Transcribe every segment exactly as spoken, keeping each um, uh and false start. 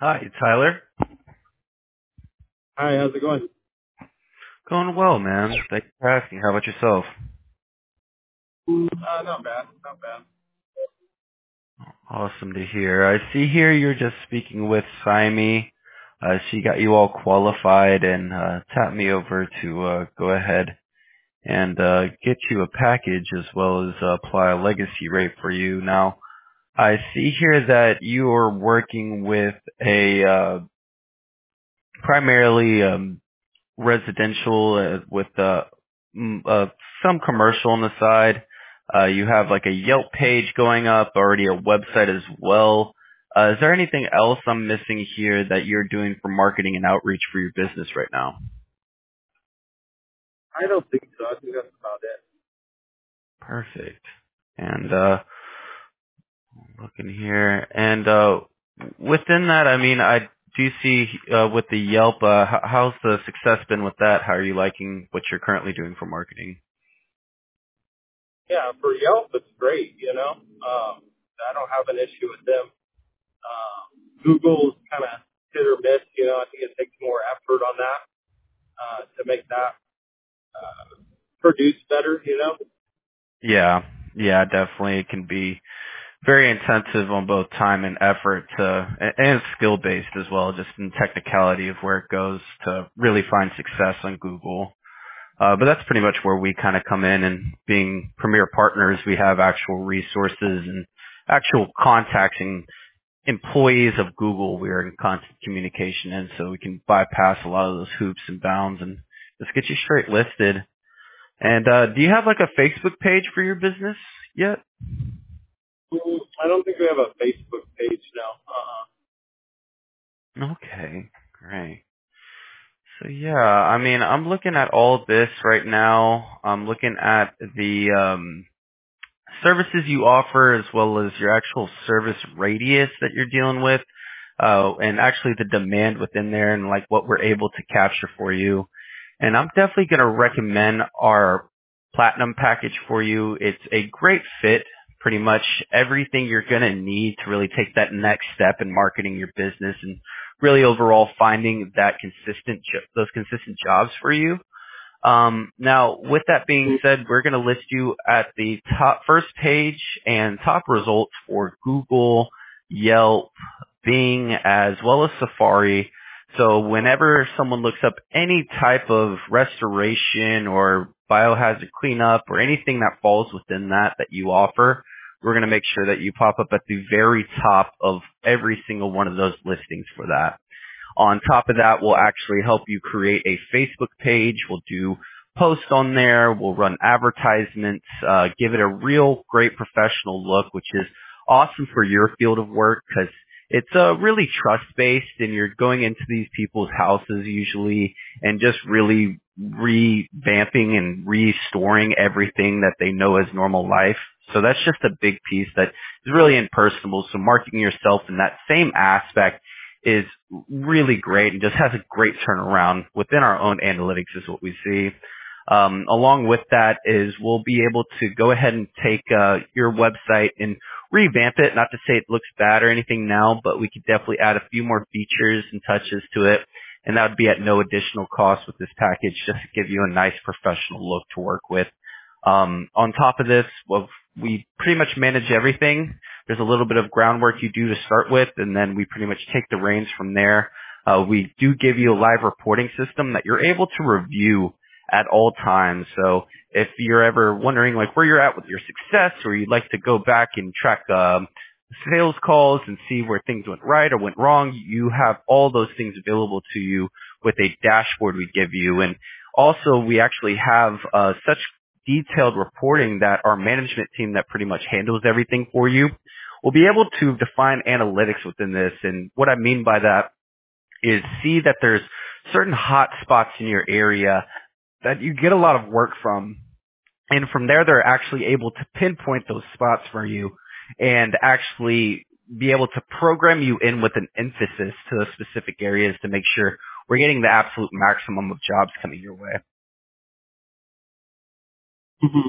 Hi, Tyler. Hi, how's it going? Going well, man. Thanks for asking. How about yourself? Uh, not bad, not bad. Awesome to hear. I see here you're just speaking with Saimi. Uh, she got you all qualified and uh, tapped me over to uh, go ahead and uh, get you a package as well as uh, apply a legacy rate for you. Now, I see here that you are working with a uh, primarily um, residential uh, with uh, mm, uh, some commercial on the side. Uh, you have like a Yelp page going up, already a website as well. Uh, is there anything else I'm missing here that you're doing for marketing and outreach for your business right now? I don't think so. I think that's about it. Perfect. And uh, looking here, and uh, within that, I mean, I do see uh, with the Yelp, uh, h- how's the success been with that? How are you liking what you're currently doing for marketing? Yeah, for Yelp, it's great, you know. Um, I don't have an issue with them. Um, Google's kind of hit or miss, you know. I think it takes more effort on that uh, to make that uh, produce better, you know. Yeah, yeah, definitely. It can be very intensive on both time and effort to, and and skill based as well, just in technicality of where it goes to really find success on Google. Uh, but that's pretty much where we kind of come in, and being premier partners, we have actual resources and actual contacting employees of Google. We're in constant communication, and so we can bypass a lot of those hoops and bounds and just get you straight listed. And uh, do you have like a Facebook page for your business yet? Mm, I don't think we have a Facebook page now. Uh, Okay, great. So yeah, I mean, I'm looking at all of this right now. I'm looking at the um, services you offer as well as your actual service radius that you're dealing with, uh, and actually the demand within there and like what we're able to capture for you. And I'm definitely going to recommend our platinum package for you. It's a great fit. Pretty much everything you're going to need to really take that next step in marketing your business and really overall finding that consistent, jo- those consistent jobs for you. Um, now, with that being said, we're going to list you at the top first page and top results for Google, Yelp, Bing, as well as Safari. So whenever someone looks up any type of restoration or biohazard cleanup or anything that falls within that that you offer, we're going to make sure that you pop up at the very top of every single one of those listings for that. On top of that, we'll actually help you create a Facebook page. We'll do posts on there. We'll run advertisements, uh, give it a real great professional look, which is awesome for your field of work because it's uh, really trust-based and you're going into these people's houses usually and just really revamping and restoring everything that they know as normal life. So that's just a big piece that is really impersonable. So marketing yourself in that same aspect is really great and just has a great turnaround within our own analytics is what we see. Um, along with that is we'll be able to go ahead and take uh, your website and revamp it. Not to say it looks bad or anything now, but we could definitely add a few more features and touches to it. And that would be at no additional cost with this package, just to give you a nice professional look to work with. Um, on top of this, well, we pretty much manage everything. There's a little bit of groundwork you do to start with, and then we pretty much take the reins from there. Uh, we do give you a live reporting system that you're able to review at all times. So if you're ever wondering like where you're at with your success, or you'd like to go back and track um, sales calls and see where things went right or went wrong, you have all those things available to you with a dashboard we give you. And also, we actually have uh, such detailed reporting that our management team that pretty much handles everything for you will be able to define analytics within this. And what I mean by that is see that there's certain hot spots in your area that you get a lot of work from. And from there, they're actually able to pinpoint those spots for you and actually be able to program you in with an emphasis to those specific areas to make sure we're getting the absolute maximum of jobs coming your way. mhm.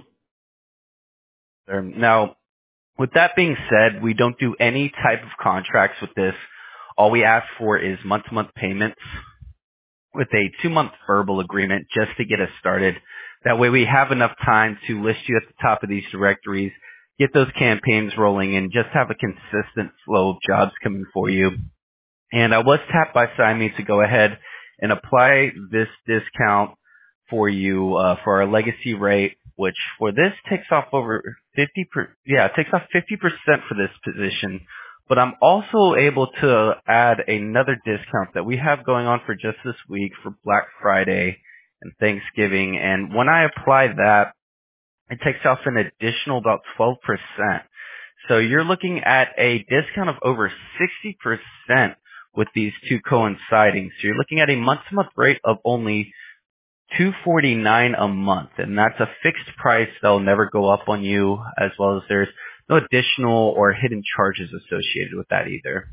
Um, Now, with that being said, we don't do any type of contracts with this. All we ask for is month-to-month payments with a two-month verbal agreement just to get us started. That way we have enough time to list you at the top of these directories, get those campaigns rolling, and just have a consistent flow of jobs coming for you. And I was tapped by Simon to go ahead and apply this discount for you uh, for our legacy rate, which for this takes off over fifty per, yeah, it takes off fifty percent for this position. But I'm also able to add another discount that we have going on for just this week for Black Friday and Thanksgiving. And when I apply that, it takes off an additional about twelve percent. So you're looking at a discount of over sixty percent with these two coinciding. So you're looking at a month-to-month rate of only two hundred forty-nine dollars a month, and that's a fixed price that'll never go up on you, as well as there's no additional or hidden charges associated with that either.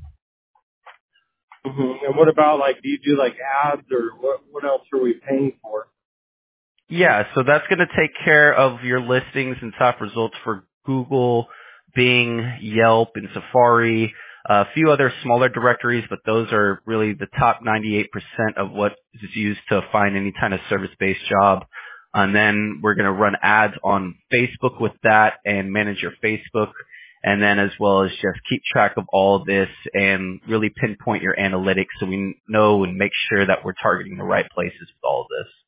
Mm-hmm. And what about, like, do you do like ads, or what? What else are we paying for? Yeah, so that's going to take care of your listings and top results for Google, Bing, Yelp, and Safari. A few other smaller directories, but those are really the top ninety-eight percent of what is used to find any kind of service-based job. And then we're going to run ads on Facebook with that and manage your Facebook. And then as well as just keep track of all of this and really pinpoint your analytics so we know and make sure that we're targeting the right places with all of this.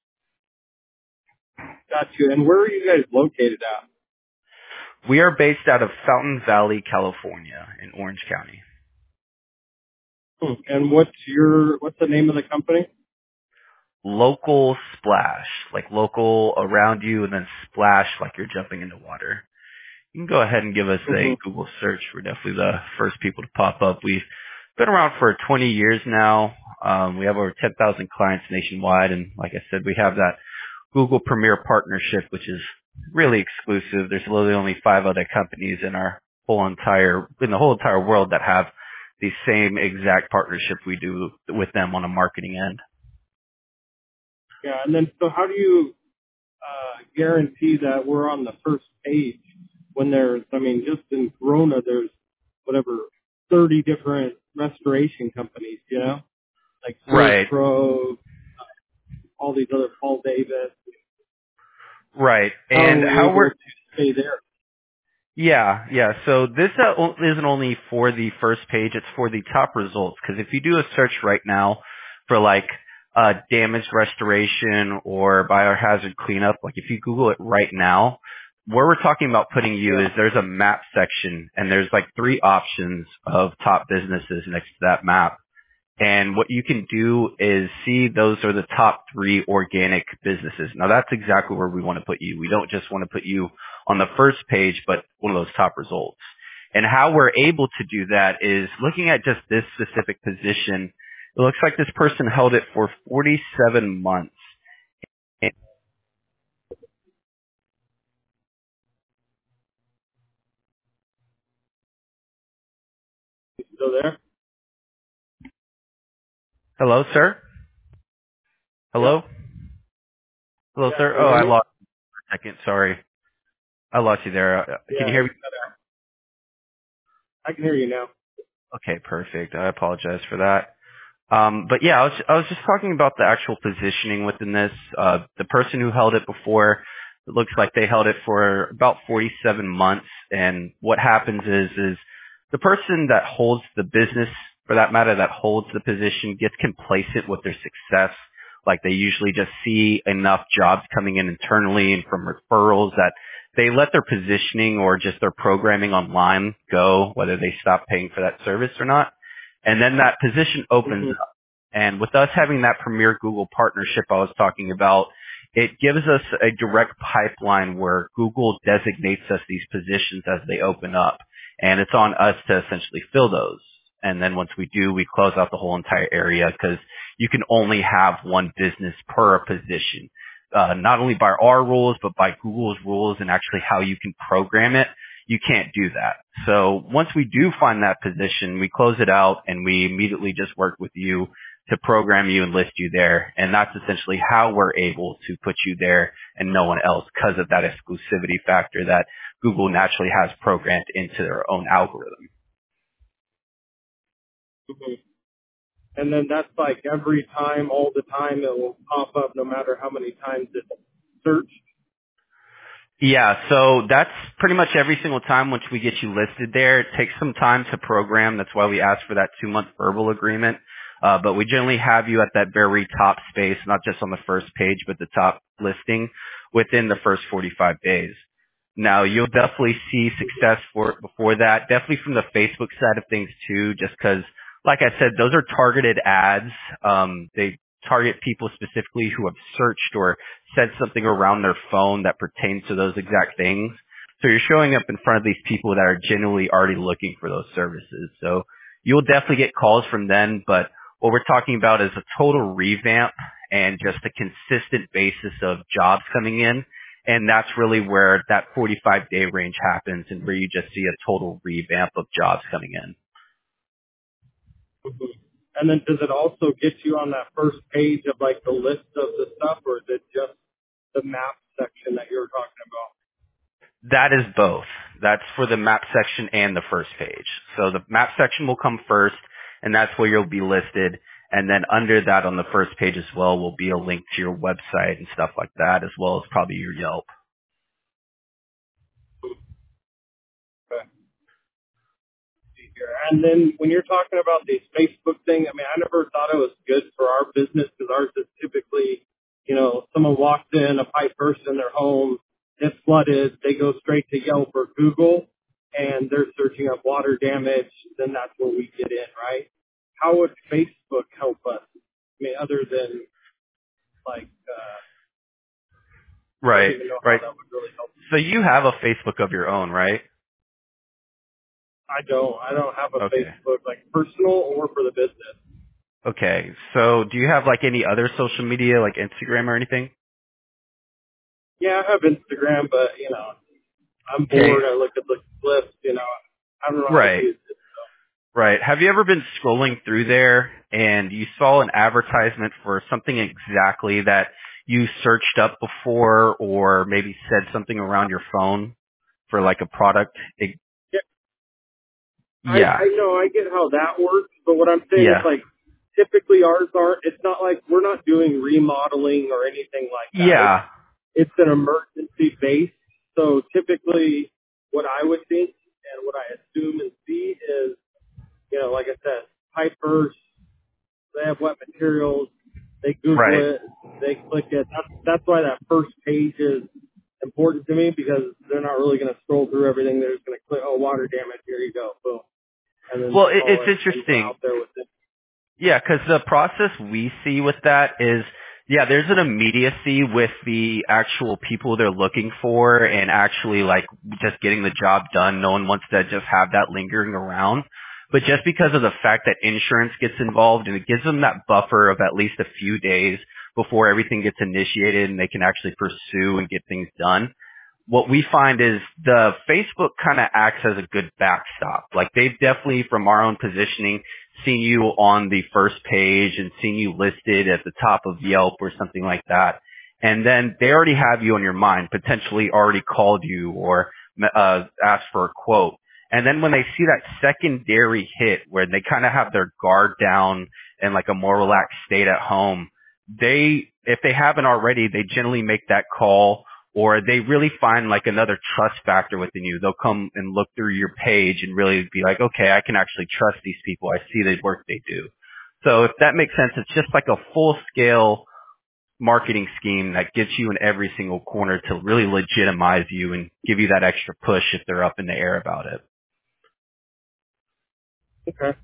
Got you. And where are you guys located at? We are based out of Fountain Valley, California in Orange County. Hmm. And what's your, what's the name of the company? Local Splash, like local around you and then splash like you're jumping into water. You can go ahead and give us Mm-hmm. a Google search. We're definitely the first people to pop up. We've been around for twenty years now. Um, we have over ten thousand clients nationwide. And like I said, we have that Google Premier partnership, which is really exclusive. There's literally only five other companies in our whole entire, in the whole entire world that have the same exact partnership we do with them on a marketing end. Yeah. And then, so how do you uh, guarantee that we're on the first page when there's, I mean, just in Corona, there's whatever, thirty different restoration companies, you know, like Source Right. Pro, all these other Paul Davis. Right. How are And we how able we're, to stay there? yeah, yeah. So this uh, o- isn't only for the first page, it's for the top results. Because if you do a search right now for like uh, damage restoration or biohazard cleanup, like if you Google it right now, where we're talking about putting you Yeah. is there's a map section and there's like three options of top businesses next to that map. And what you can do is see those are the top three organic businesses. Now that's exactly where we want to put you. We don't just want to put you on the first page, but one of those top results. And how we're able to do that is looking at just this specific position. It looks like this person held it for forty-seven months. You still there? Hello, sir? Yep. Hello? Hello, Yeah. sir? Can you Oh, hear I me? lost you for a second. Sorry. I lost you there. Uh, Can you Yeah. hear me? I can hear you now. Okay, perfect. I apologize for that. Um, but yeah, I was, I was just talking about the actual positioning within this. Uh, the person who held it before, it looks like they held it for about forty-seven months. And what happens is, is the person that holds the business, for that matter, that holds the position gets complacent with their success. Like they usually just see enough jobs coming in internally and from referrals that they let their positioning or just their programming online go, whether they stop paying for that service or not. And then that position opens Mm-hmm. up. And with us having that Premier Google partnership I was talking about, it gives us a direct pipeline where Google designates us these positions as they open up. And it's on us to essentially fill those. And then once we do, we close out the whole entire area because you can only have one business per position. Uh, not only by our rules, but by Google's rules and actually how you can program it. You can't do that. So once we do find that position, we close it out and we immediately just work with you to program you and list you there. And that's essentially how we're able to put you there and no one else because of that exclusivity factor that Google naturally has programmed into their own algorithm. hmm And then that's like every time, all the time, it will pop up no matter how many times it's searched. Yeah, so that's pretty much every single time once we get you listed there. It takes some time to program. That's why we ask for that two-month verbal agreement. Uh, but we generally have you at that very top space, not just on the first page, but the top listing within the first forty-five days. Now, you'll definitely see success for before that, definitely from the Facebook side of things too, just because, like I said, those are targeted ads. Um, they target people specifically who have searched or said something around their phone that pertains to those exact things. So you're showing up in front of these people that are genuinely already looking for those services. So you'll definitely get calls from them, but what we're talking about is a total revamp and just a consistent basis of jobs coming in. And that's really where that forty-five day range happens and where you just see a total revamp of jobs coming in. Mhm. And then does it also get you on that first page of like the list of the stuff, or is it just the map section that you were talking about? That is both. That's for the map section and the first page. So the map section will come first, and that's where you'll be listed. And then under that on the first page as well will be a link to your website and stuff like that, as well as probably your Yelp. Okay. See here. And then when you're talking about the Facebook thing, I mean, I never thought it was good for our business because ours is typically, you know, someone walks in, a pipe bursts in their home, it's flooded, they go straight to Yelp or Google, and they're searching up water damage, then that's where we get in, right? How would Facebook help us? I mean, other than like, uh, I don't Right, even know how right. that would really help. So you have a Facebook of your own, right? I don't. I don't have a Okay. Facebook, like personal or for the business. Okay. So do you have like any other social media, like Instagram or anything? Yeah, I have Instagram, but you know, I'm Okay. bored. I look at the clips. You know, I don't know how to Right. use it. So. Right. Have you ever been scrolling through there and you saw an advertisement for something exactly that you searched up before or maybe said something around your phone for like a product? It, Yeah, I yeah. I know I get how that works, but what I'm saying is Yeah. like typically ours aren't. It's not like we're not doing remodeling or anything like that. It's Yeah. it's an emergency base. So typically, what I would think and what I assume and see is, you know, like I said, pipe burst. They have wet materials. They Google Right. it. They click it. That's, that's why that first page is important to me because they're not really going to scroll through everything. They're just going to click, oh, water damage. Here you go. Boom. And then Well, it, call it's it. And we're interesting. out there with it. Yeah, because the process we see with that is, yeah, there's an immediacy with the actual people they're looking for and actually like just getting the job done. No one wants to just have that lingering around. But just because of the fact that insurance gets involved and it gives them that buffer of at least a few days before everything gets initiated and they can actually pursue and get things done, what we find is the Facebook kind of acts as a good backstop. Like they've definitely, from our own positioning, seen you on the first page and seen you listed at the top of Yelp or something like that. And then they already have you on your mind, potentially already called you or uh, asked for a quote. And then when they see that secondary hit where they kind of have their guard down and like a more relaxed state at home, they, if they haven't already, they generally make that call or they really find like another trust factor within you. They'll come and look through your page and really be like, okay, I can actually trust these people. I see the work they do. So if that makes sense, it's just like a full scale marketing scheme that gets you in every single corner to really legitimize you and give you that extra push if they're up in the air about it. Okay.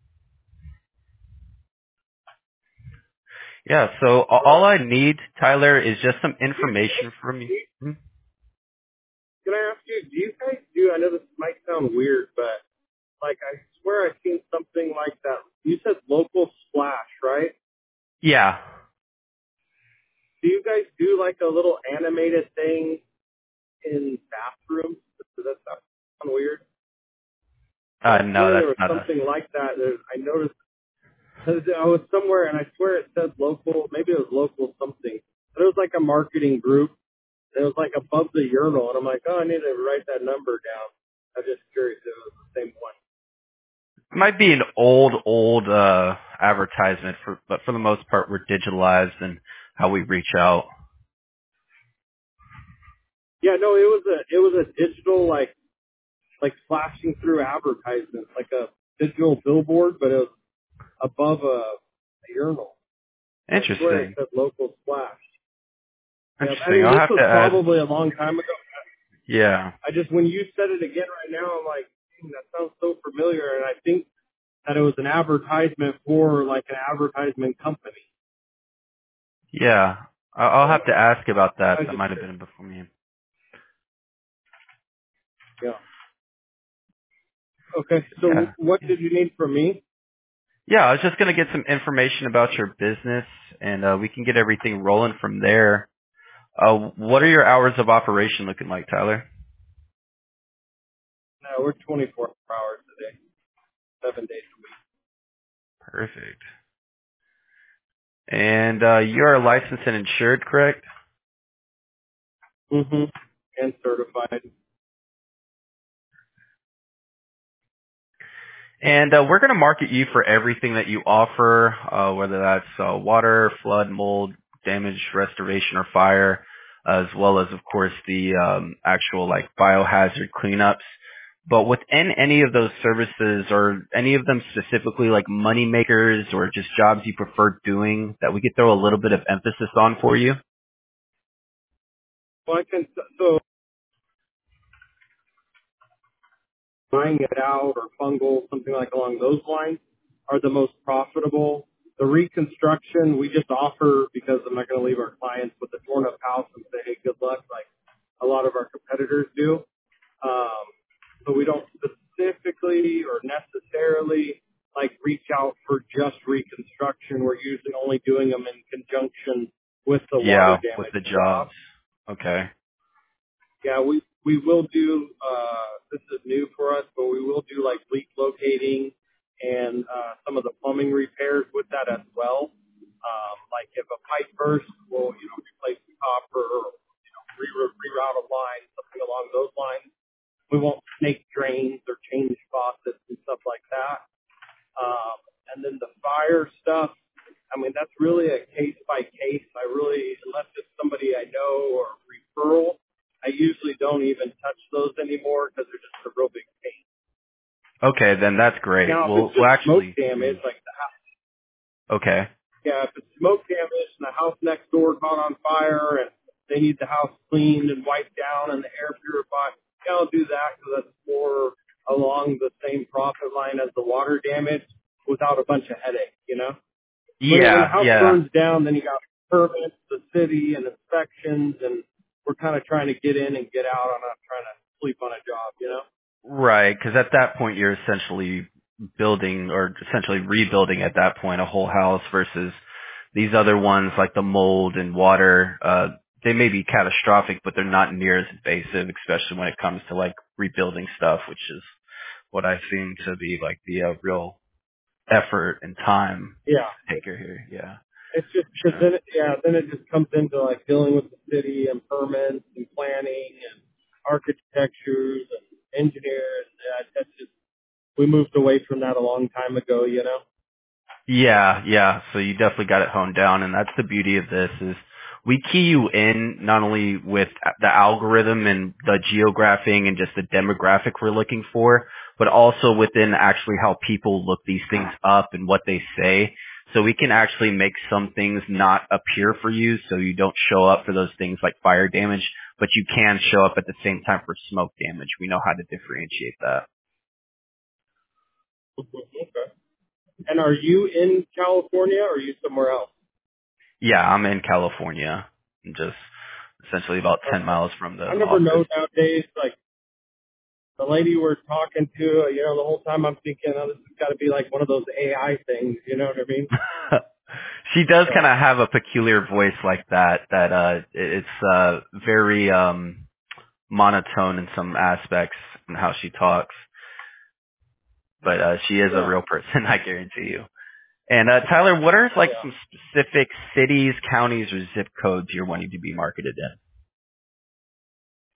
Yeah, so a- All all right. I need, Tyler, is just some Do you, information from you. do you, Hmm? can I ask you, do you guys do, I know this might sound weird, but like I swear I've seen something like that. You said local splash, right? Yeah. Do you guys do like a little animated thing in bathrooms? Does that sound weird? But Uh, I no, swear there that's was not us. something like that. There, I noticed I was somewhere and I swear it said local. Maybe it was local something. But it was like a marketing group. And it was like above the urinal, and I'm like, oh, I need to write that number down. I'm just curious if it was the same one. It might be an old, old uh advertisement, for, but for the most part, we're digitalized in how we reach out. Yeah, no, it was a it was a digital like like flashing through advertisements, like a digital billboard, but it was above a, a urinal. I swear it Interesting. said local splash. Yeah, I Interesting. mean I'll this have was to add. probably a long time ago. Yeah. I just when you said it again right now, I'm like, "Hmm, that sounds so familiar, and I think that it was an advertisement for like an advertisement company. Yeah. I- I'll have to ask about that. I That just might have been before me. yeah. Okay, so Yeah. what Yeah. did you need from me? Yeah. I was just gonna get some information about your business, and uh, we can get everything rolling from there. Uh, what are your hours of operation looking like, Tyler? No, we're twenty-four hours a day, seven days Perfect. And uh, you're licensed and insured, correct? a week. Mm-hmm. And certified. And uh, we're going to market you for everything that you offer, uh, whether that's uh, water, flood, mold, damage, restoration, or fire, as well as, of course, the um, actual like biohazard cleanups. But within any of those services, or any of them specifically like money makers or just jobs you prefer doing that we could throw a little bit of emphasis on for you? Well, I can so buying it out or fungal, something like along those lines, are the most profitable. The reconstruction we just offer because I'm not going to leave our clients with a torn up house and say, hey, good luck, like a lot of our competitors do. Um, so we don't specifically or necessarily like reach out for just reconstruction. We're usually only doing them in conjunction with the water Yeah, with damage the jobs. job. Okay. Yeah, we we will do. Uh, this is new for us, but we will do like leak locating and uh, some of the plumbing repairs with that as well. Um, like if a pipe bursts, we'll you know replace the copper or you know re- reroute a line, something along those lines. We won't snake drains or change faucets and stuff like that. Um, and then the fire stuff, I mean, that's really a case by case. I really, unless it's somebody I know or referral, I usually don't even touch those anymore because they're just a real big pain. Okay, then that's great. Now, if We'll, it's we'll just smoke actually. damage, mm, like the house, Okay. yeah, if it's smoke damage and the house next door caught on fire and they need the house cleaned and wiped down and the air purified, yeah, I'll do that because that's more along the same profit line as the water damage without a bunch of headache, you know? When it, when a Yeah, house yeah. burns down, then you got permits, the city, and inspections, and we're kind of trying to get in and get out. I'm not trying to sleep on a job, you know? Right, because at that point you're essentially building or essentially rebuilding at that point a whole house versus these other ones like the mold and water. Uh, they may be catastrophic, but they're not near as invasive, especially when it comes to like rebuilding stuff, which is what I seem to be like the uh, real effort and time Yeah. taker here. Yeah, It's just for because sure. then, it, yeah, then it just comes into like dealing with the city and permits and planning and architectures and engineers. Yeah, that's just we moved away from that a long time ago, you know. Yeah, yeah. So you definitely got it honed down, and that's the beauty of this is we key you in not only with the algorithm and the geographing and just the demographic we're looking for, but also within actually how people look these things up and what they say. So we can actually make some things not appear for you so you don't show up for those things like fire damage, but you can show up at the same time for smoke damage. We know how to differentiate that. Okay. And are you in California or are you somewhere else? Yeah, I'm in California. I'm just essentially about ten Okay. miles from the I never office. know nowadays, like the lady we're talking to, you know, the whole time I'm thinking, oh, this has got to be like one of those A I things, you know what I mean? She does So, kind of have a peculiar voice like that, that, uh, it's, uh, very, um, monotone in some aspects in how she talks. But, uh, she is a yeah, real person, I guarantee you. And, uh, Tyler, what are, like, yeah. some specific cities, counties, or zip codes you're wanting to be marketed in?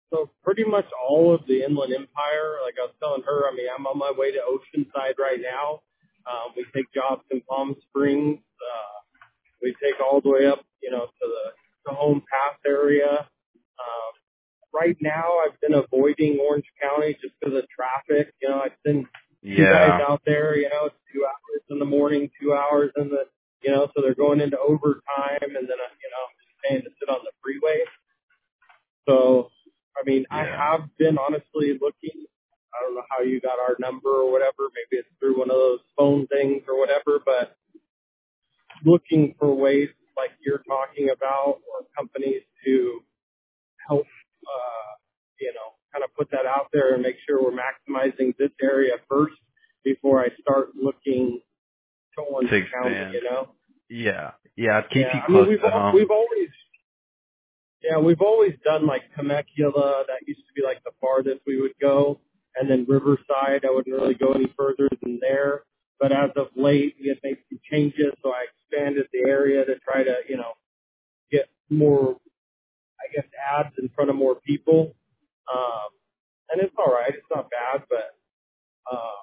So pretty much all of the Inland Empire, like I was telling her, I mean, I'm on my way to Oceanside right now. Um, we take jobs in Palm Springs. Uh, we take all the way up, you know, to the, the Home Pass area. Um, right now, I've been avoiding Orange County just because of traffic. You know, I send two guys Yeah. out there, you know, it's two hours in the morning, two hours in the, you know, so they're going into overtime, and then, uh, you know, I'm just paying to sit on the freeway. So, I mean, I Yeah. have been honestly looking. I don't know how you got our number or whatever. Maybe it's through one of those phone things or whatever, but looking for ways like you're talking about or companies to help, uh, you know, kind of put that out there and make sure we're maximizing this area first before I start looking to Orange To County, expand. you know? Yeah. Yeah. Keep Yeah, you I mean, close we've to all, home. we've always, yeah, we've always done like Temecula. That used to be like the farthest we would go. And then Riverside, I wouldn't really go any further than there. But as of late, we had made some changes, so I expanded the area to try to, you know, get more, I guess, ads in front of more people. Um, and it's all right. It's not bad, but um,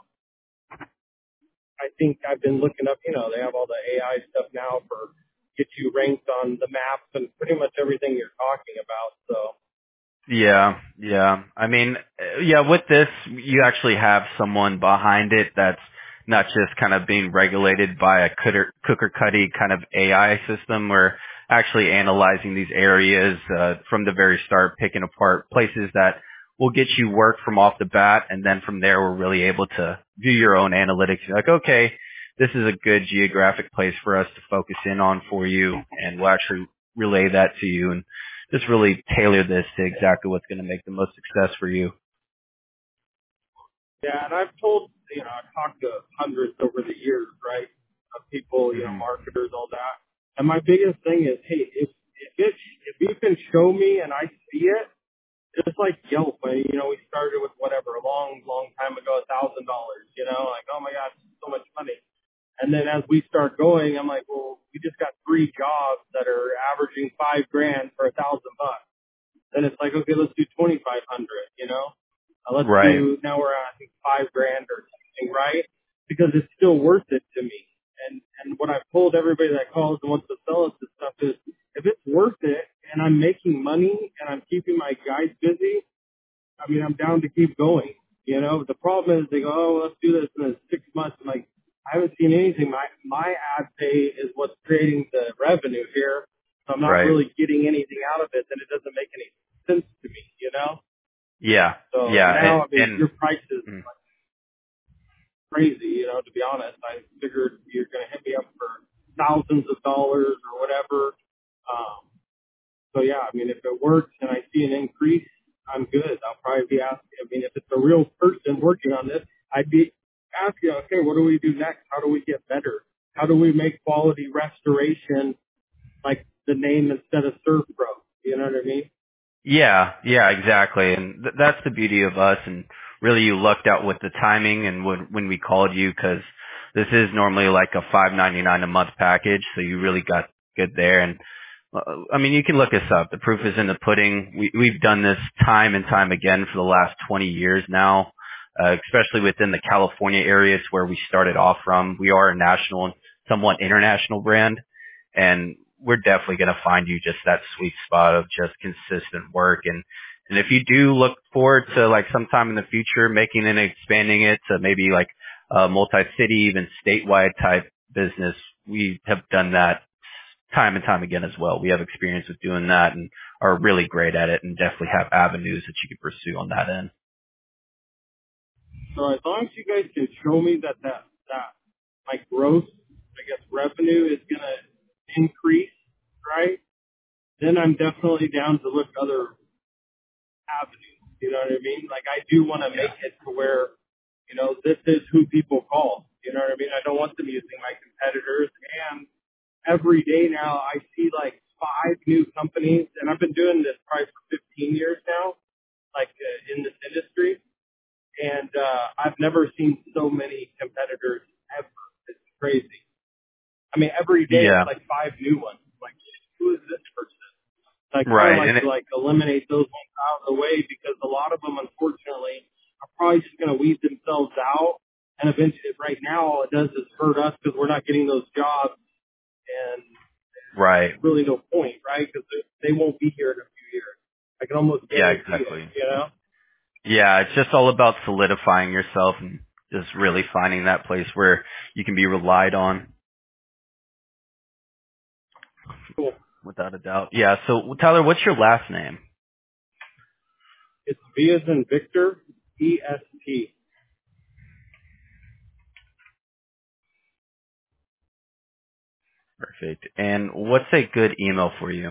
I think I've been looking up, you know, they have all the A I stuff now for get you ranked on the maps and pretty much everything you're talking about. So, Yeah, yeah. I mean, uh, yeah, with this, you actually have someone behind it that's not just kind of being regulated by a cooker, cooker cutty kind of A I system. We're actually analyzing these areas uh, from the very start, picking apart places that will get you work from off the bat, and then from there, we're really able to do your own analytics. You're like, okay, this is a good geographic place for us to focus in on for you, and we'll actually relay that to you. And just really tailor this to exactly what's going to make the most success for you. yeah, and I've told, you know, I've talked to hundreds over the years, right, of people, you know, Hmm. marketers, all that. And my biggest thing is, hey, if, if, it, if you can show me and I see it, just like Yelp, when, you know, we started with whatever, a long, long time ago, a thousand dollars, you know, like, oh my gosh, so much money. And then as we start going, I'm like, well, we just got three jobs that are averaging five grand for a thousand bucks. Then it's like, okay, let's do twenty-five hundred, you know, uh, let's Right. do, now we're at, I think, five grand or something, right? Because it's still worth it to me. And, and what I've told everybody that calls and wants to sell us this stuff is, if it's worth it and I'm making money and I'm keeping my guys busy, I mean, I'm down to keep going. You know, the problem is they go, oh, let's do this in six months. I'm like, I haven't seen anything. My my ad pay is what's creating the revenue here. So I'm not Right. really getting anything out of it, and it doesn't make any sense to me. You know. Yeah. So Yeah. And, now, I mean, and your price is mm, crazy. You know, to be honest, I figured you're going to hit me up for thousands of dollars or whatever. Um, So yeah, I mean, if it works and I see an increase, I'm good. I'll probably be asking. I mean, if it's a real person working on this, I'd be asking, okay, what do we do next? How do we get better? How do we make quality restoration like the name instead of Surf Pro? You know what I mean? yeah, yeah, exactly. And th- that's the beauty of us. And really, you lucked out with the timing and when when we called you, because this is normally like a five ninety nine a month package, so you really got good there. And uh, I mean, you can look us up. The proof is in the pudding. We we've done this time and time again for the last twenty years now, uh, especially within the California areas where we started off from. We are a national and somewhat international brand, and we're definitely going to find you just that sweet spot of just consistent work. And, and if you do look forward to like sometime in the future making and expanding it to maybe like a multi-city, even statewide type business, we have done that time and time again as well. We have experience with doing that and are really great at it, and definitely have avenues that you can pursue on that end. So as long as you guys can show me that that that my gross, I guess, revenue is gonna increase, right? Then I'm definitely down to look other avenues. You know what I mean? Like I do want to Yeah. make it to where, you know, this is who people call. You know what I mean? I don't want them using my competitors. And every day now I see like five new companies, and I've been doing this probably for fifteen years now, like uh, in this industry. And uh, I've never seen so many competitors ever. It's crazy. I mean, every day it's Yeah. like five new ones. Like, who is this person? So I kind of Right. like And to it, like eliminate those ones out of the way, because a lot of them, unfortunately, are probably just going to weed themselves out. And eventually, right now, all it does is hurt us because we're not getting those jobs, and Right. there's really no point, right? Because they won't be here in a few years. I can almost Yeah, guarantee exactly. it, you know? Yeah, it's just all about solidifying yourself and just really finding that place where you can be relied on, Cool. without a doubt. Yeah, so Tyler, what's your last name? It's V as in Victor, E S T. Perfect. And what's a good email for you?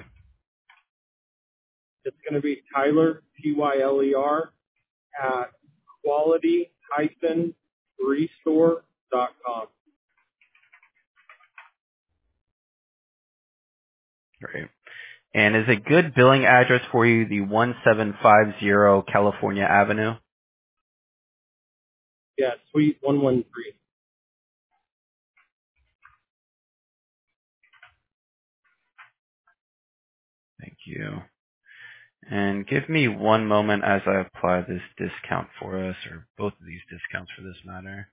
It's going to be Tyler, T Y L E R, at quality dash restore dot com. Great. And is a good billing address for you the one seven five zero California Avenue? Yeah, Suite one one three. Thank you. And give me one moment as I apply this discount for us, or both of these discounts for this matter.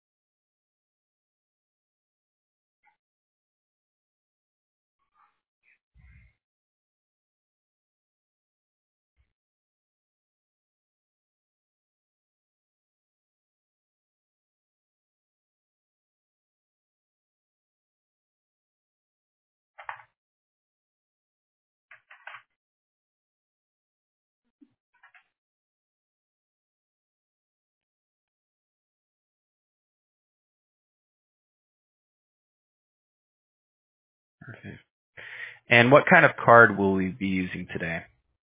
Perfect. And what kind of card will we be using today?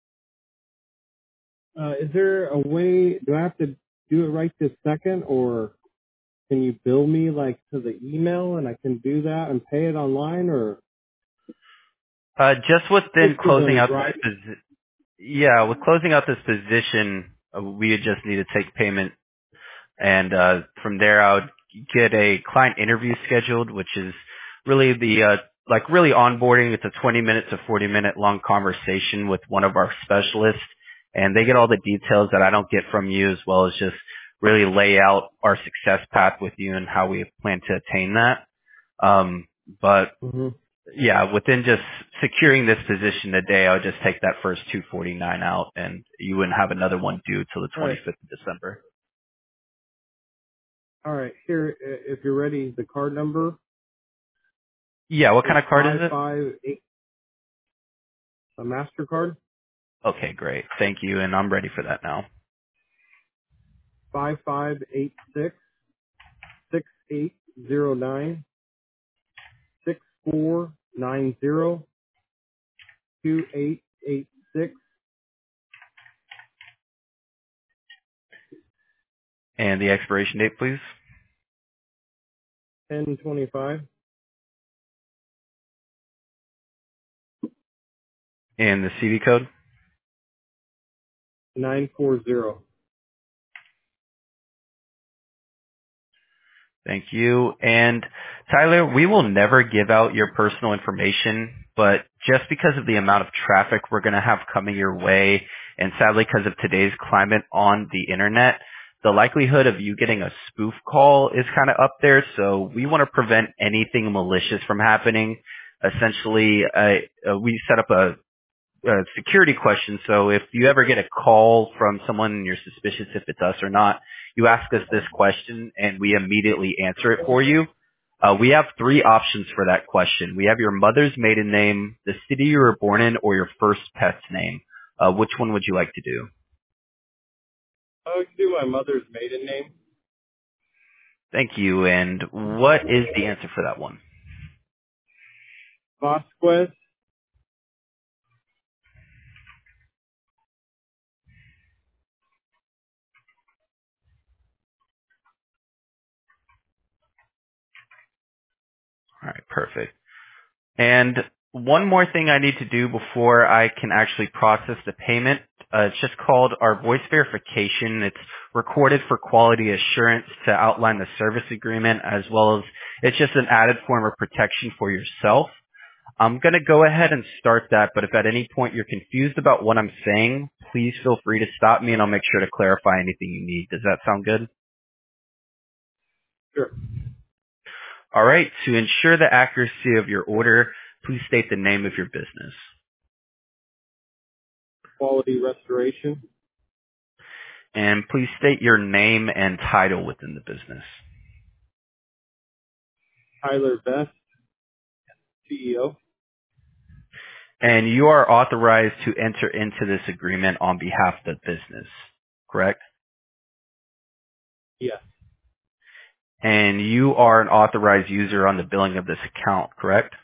Uh, is there a way, do I have to do it right this second, or can you bill me like to the email and I can do that and pay it online, or Uh, just within just because closing I'm out this driving? posi- yeah, with closing out this position, uh, we would just need to take payment, and uh, from there I would get a client interview scheduled, which is really the uh, like really onboarding. It's a twenty minute to forty minute long conversation with one of our specialists, and they get all the details that I don't get from you, as well as just really lay out our success path with you and how we plan to attain that. Um, but Mm-hmm. yeah, within just securing this position today, I would just take that first two forty-nine out, and you wouldn't have another one due till the All right. twenty-fifth of December. All right. Here, i- if you're ready, the card number Yeah, what kind is of card is five it? five eight. A MasterCard, Okay, great. Thank you, and I'm ready for that now. five five eight six six eight zero nine six four nine zero two eight eight six And the expiration date, please, ten twenty five and the C V code. nine four zero. Thank you. And Tyler, we will never give out your personal information, but just because of the amount of traffic we're going to have coming your way, and sadly because of today's climate on the internet, the likelihood of you getting a spoof call is kind of up there. So we want to prevent anything malicious from happening. Essentially, uh, uh, we set up a uh, security question. So if you ever get a call from someone and you're suspicious if it's us or not, you ask us this question and we immediately answer it for you. Uh, we have three options for that question. We have your mother's maiden name, the city you were born in, or your first pet's name. Uh, which one would you like to do? I would do my mother's maiden name. Thank you. And what is the answer for that one? Vasquez. All right, perfect. And one more thing I need to do before I can actually process the payment. Uh, it's just called our voice verification. It's recorded for quality assurance to outline the service agreement, as well as it's just an added form of protection for yourself. I'm going to go ahead and start that, but if at any point you're confused about what I'm saying, please feel free to stop me and I'll make sure to clarify anything you need. Does that sound good? Sure. All right. To ensure the accuracy of your order, please state the name of your business. Quality Restoration. And please state your name and title within the business. Tyler Best, C E O. And you are authorized to enter into this agreement on behalf of the business, correct? Yes. And you are an authorized user on the billing of this account, correct?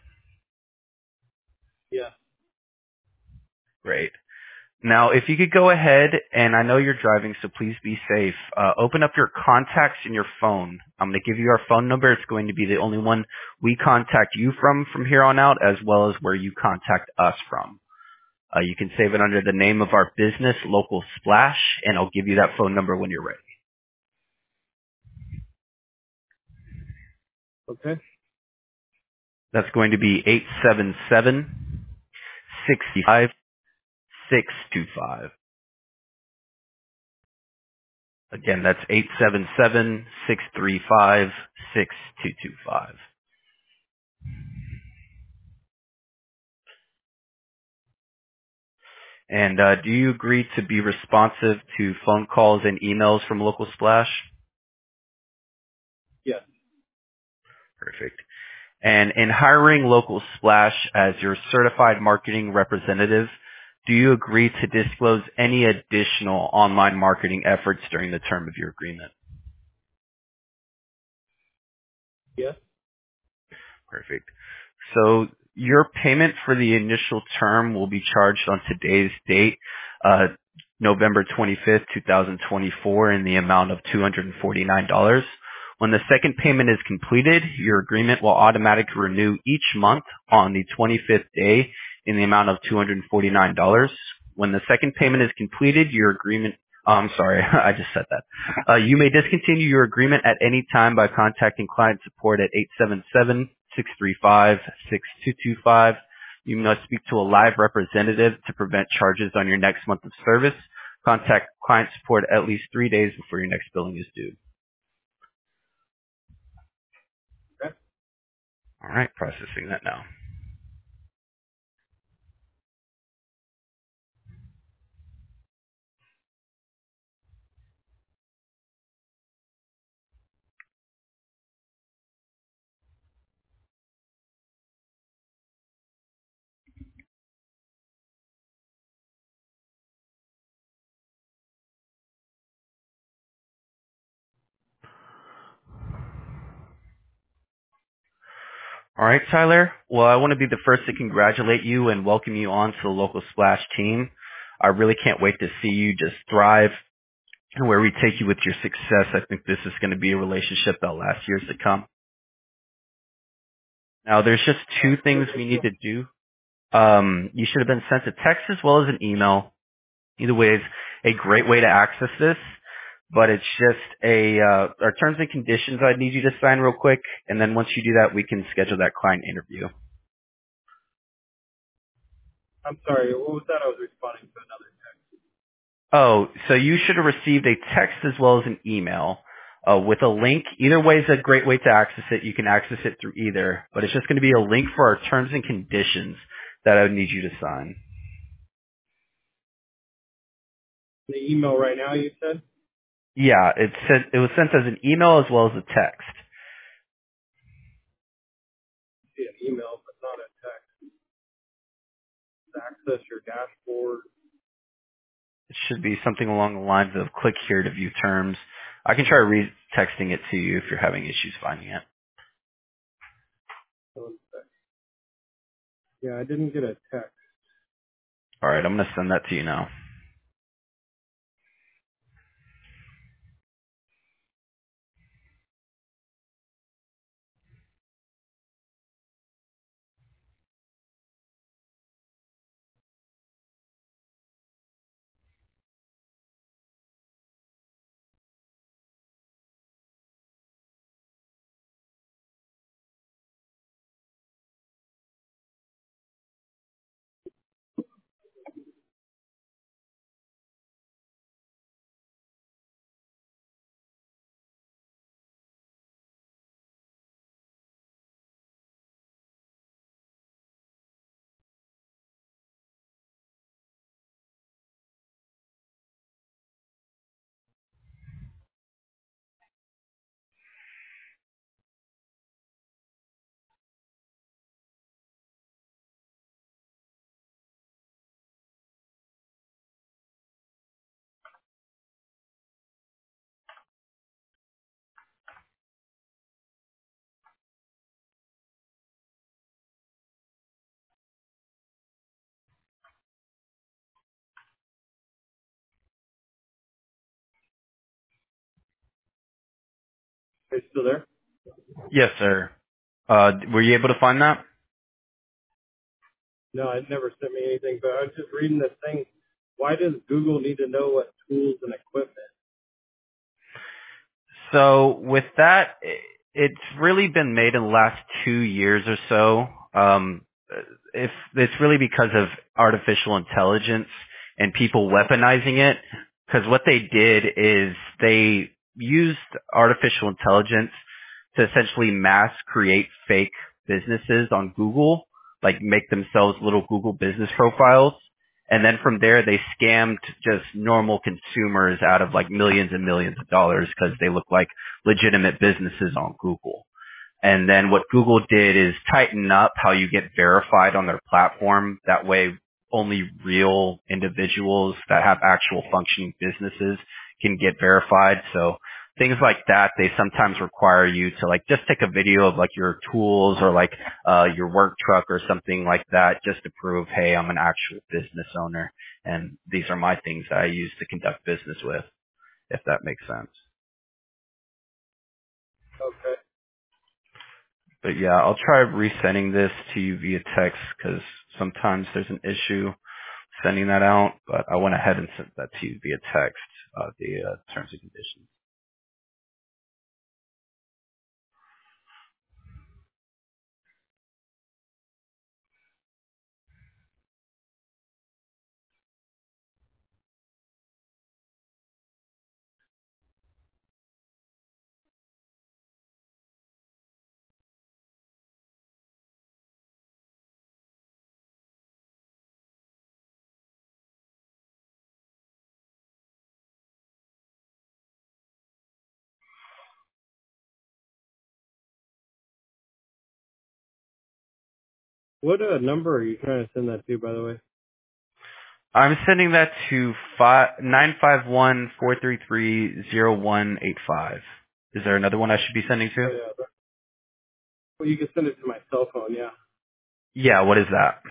Yes. Great. Now, if you could go ahead, and I know you're driving, so please be safe. Uh, open up your contacts in your phone. I'm going to give you our phone number. It's going to be the only one we contact you from from here on out, as well as where you contact us from. Uh, you can save it under the name of our business, Local Splash, and I'll give you that phone number when you're ready. Okay. That's going to be eight seven seven, six five, six two five. Again, that's eight seven seven, six three five, six two two five. And uh, do you agree to be responsive to phone calls and emails from Local Splash? Yes. Perfect. And in hiring Local Splash as your certified marketing representative, do you agree to disclose any additional online marketing efforts during the term of your agreement? Yes. Perfect. So your payment for the initial term will be charged on today's date, uh, November twenty-fifth, twenty twenty-four, in the amount of two hundred forty-nine dollars. When the second payment is completed, your agreement will automatically renew each month on the twenty-fifth day in the amount of two hundred forty-nine dollars. When the second payment is completed, your agreement Oh, I'm sorry, I just said that. Uh, you may discontinue your agreement at any time by contacting client support at eight seven seven, six three five, six two two five. You must speak to a live representative to prevent charges on your next month of service. Contact client support at least three days before your next billing is due. Okay. All right, processing that now. All right, Tyler. Well, I want to be the first to congratulate you and welcome you on to the Local Splash team. I really can't wait to see you just thrive and where we take you with your success. I think this is going to be a relationship that'll last years to come. Now, there's just two things we need to do. Um, you should have been sent a text as well as an email. Either way is a great way to access this, but it's just a uh, our terms and conditions I need you to sign real quick, and then once you do that, we can schedule that client interview. I'm sorry. What was that? I was responding to another text. Oh, so you should have received a text as well as an email uh, with a link. Either way is a great way to access it. You can access it through either, but it's just going to be a link for our terms and conditions that I would need you to sign. The email right now, you said? Yeah, it sent, it was sent as an email as well as a text. See an email, but not a text. Access your dashboard. It should be something along the lines of click here to view terms. I can try re-texting it to you if you're having issues finding it. One sec. Yeah, I didn't get a text. All right, I'm going to send that to you now. Are you still there? Yes, sir. Uh, were you able to find that? No, it never sent me anything, but I was just reading this thing. Why does Google need to know what tools and equipment? So with that, i- it's really been made in the last two years or so. Um, if it's really because of artificial intelligence and people weaponizing it. Because what they did is they used artificial intelligence to essentially mass create fake businesses on Google, like make themselves little Google business profiles. And then from there, they scammed just normal consumers out of like millions and millions of dollars because they look like legitimate businesses on Google. And then what Google did is tighten up how you get verified on their platform. That way only real individuals that have actual functioning businesses can get verified. So things like that, they sometimes require you to like just take a video of like your tools or like uh your work truck or something like that just to prove, hey, I'm an actual business owner and these are my things that I use to conduct business with, if that makes sense. Okay. But yeah, I'll try resending this to you via text because sometimes there's an issue sending that out. But I went ahead and sent that to you via text, uh, the uh, terms and conditions. What uh, number are you trying to send that to, by the way? I'm sending that to five nine five one four three three zero one eight five. Is there another one I should be sending Oh to? yeah. that- Well, you can send it to my cell phone. Yeah. Yeah, what is that?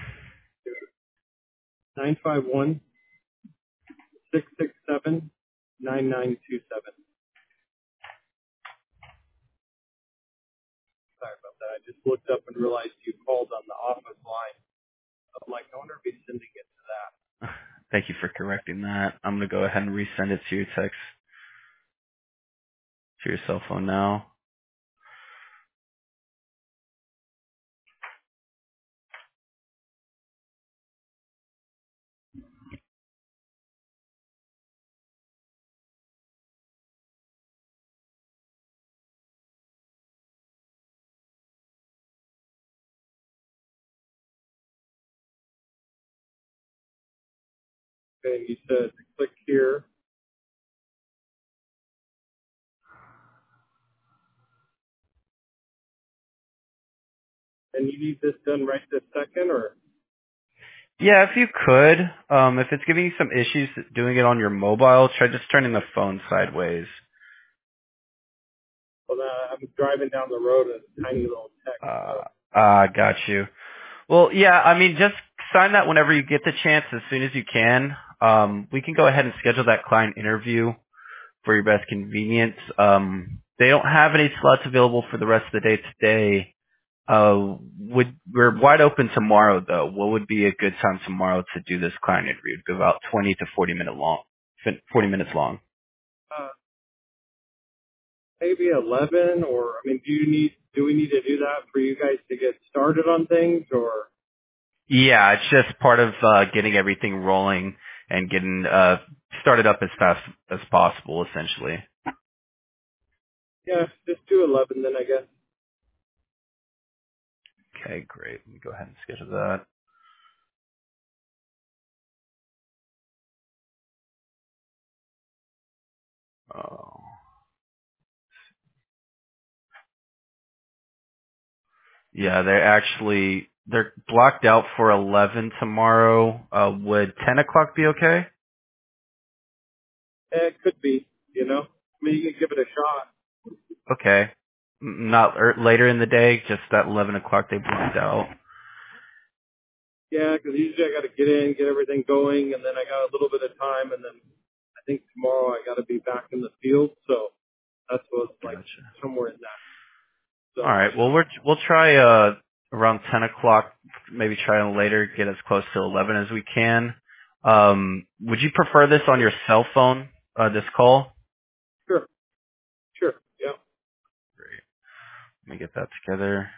Nine five one six six seven nine nine two seven. Sorry about that. I just looked up and realized you called on the office line. I'm like, I wonder if he's sending it to that. Thank you for correcting that. I'm gonna go ahead and resend it to your text to your cell phone now. Okay, and you said click here, and you need this done right this second, or Yeah, if you could, um, if it's giving you some issues doing it on your mobile, try just turning the phone sideways. well, uh, I'm driving down the road and it's a tiny little text. Uh, So ah, got you. Well, yeah, I mean, just sign that whenever you get the chance, as soon as you can. Um, we can go ahead and schedule that client interview for your best convenience. Um, they don't have any slots available for the rest of the day today. Uh, would we're wide open tomorrow though. What would be a good time tomorrow to do this client interview? It'd be about twenty to forty minute long, forty minutes long. uh, maybe eleven, or I mean, do you need do we need to do that for you guys to get started on things, or Yeah, it's just part of uh, getting everything rolling and getting uh, started up as fast as possible, essentially. yeah, just do eleven then I guess. Okay, great. Let me go ahead and schedule that. Oh. Yeah, they're actually they're blocked out for eleven tomorrow. Uh, would ten o'clock be okay? Eh, it could be, you know. I mean, you can give it a shot. Okay. N- Not er, later in the day, just at eleven o'clock they blocked out. Yeah, because usually I got to get in, get everything going, and then I got a little bit of time, and then I think tomorrow I got to be back in the field. So That's what like Gotcha. somewhere in that All zone, right. you Well, know. we're we'll try uh around ten o'clock. Maybe try on later. Get as close to eleven as we can. Um, would you prefer this on your cell phone? Uh, this call. Sure, sure, yeah. Great. Let me get that together.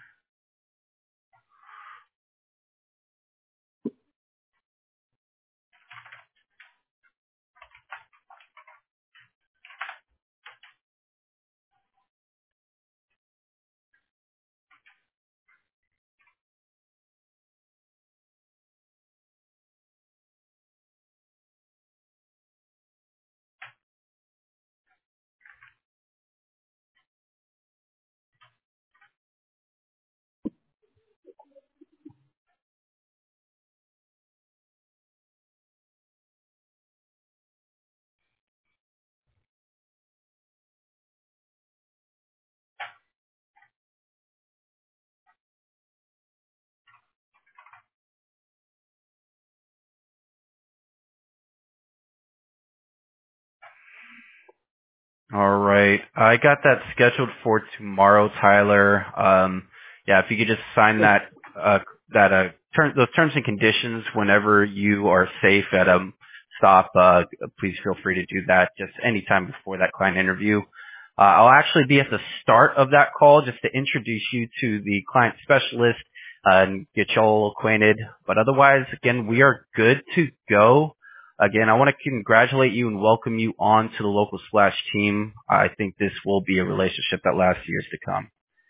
All right. I got that scheduled for tomorrow, Tyler. Um, yeah, if you could just sign Okay, that, uh, that, uh, term, those terms and conditions whenever you are safe at a stop, uh, please feel free to do that just anytime before that client interview. Uh, I'll actually be at the start of that call just to introduce you to the client specialist, uh, and get you all acquainted. But otherwise, again, we are good to go. Again, I want to congratulate you and welcome you on to the local Splash team. I think this will be a relationship that lasts years to come.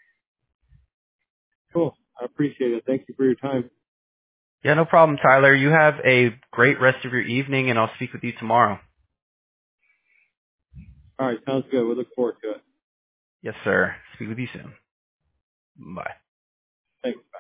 cool. I appreciate it. Thank you for your time. Yeah, no problem, Tyler. You have a great rest of your evening, and I'll speak with you tomorrow. All right, sounds good. We look forward to it. Yes, sir. Speak with you soon. Bye. Thanks. Bye.